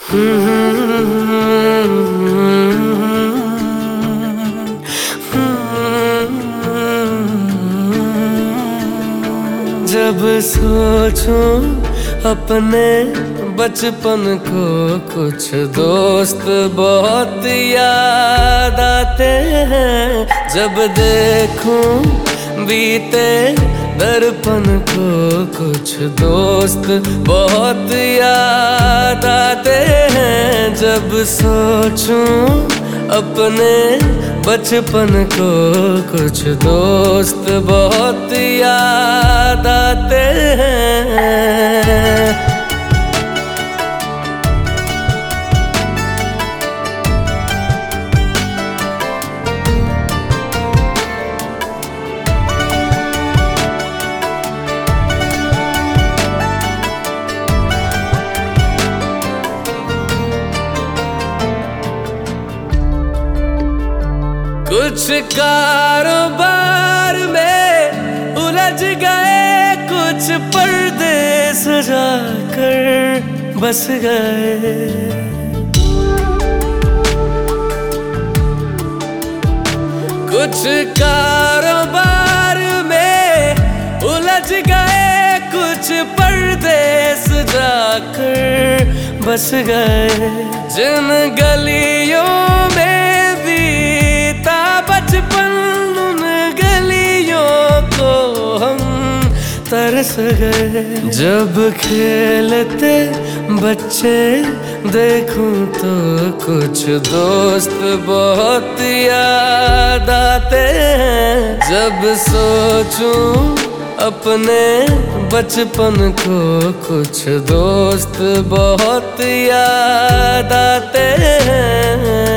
जब सोचूं अपने बचपन को, कुछ दोस्त बहुत याद आते हैं। जब देखूं बीते दर्पण को, कुछ दोस्त बहुत याद आते हैं। जब सोचूं अपने बचपन को, कुछ दोस्त बहुत याद आते हैं। कुछ कारोबार में उलझ गए, कुछ पर्दे सजा कर बस गए। कुछ कारोबार में उलझ गए, कुछ पर्दे सजा कर बस गए। जिन गलियों में बचपन, उन गलियों को हम तरस गए। जब खेलते बच्चे देखूं तो, कुछ दोस्त बहुत याद आते हैं। जब सोचूं अपने बचपन को, कुछ दोस्त बहुत याद आते हैं।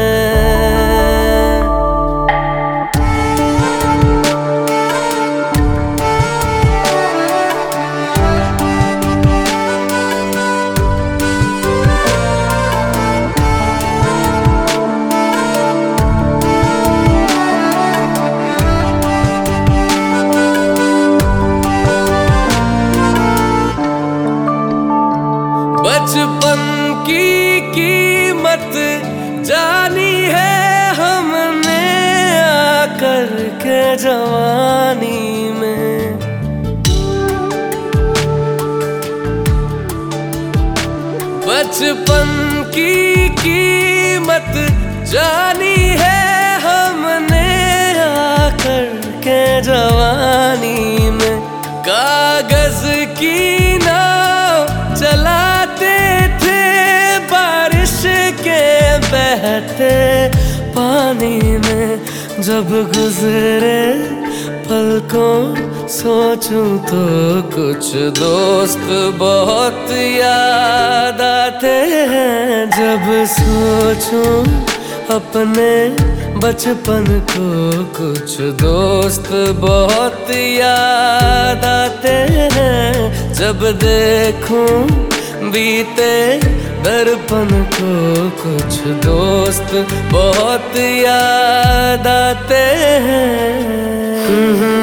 बचपन की कीमत जानी है हमने आकर के जवानी में। बचपन की कीमत जानी है हमने आकर के जवानी में। कागज की नाव चलाते थे बारिश के बहते पानी में। जब गुजरे पल को सोचूं तो, कुछ दोस्त बहुत याद आते हैं। जब सोचूं अपने बचपन को, कुछ दोस्त बहुत याद आते हैं। जब देखूं बीते दर्पण को, कुछ दोस्त बहुत याद आते हैं।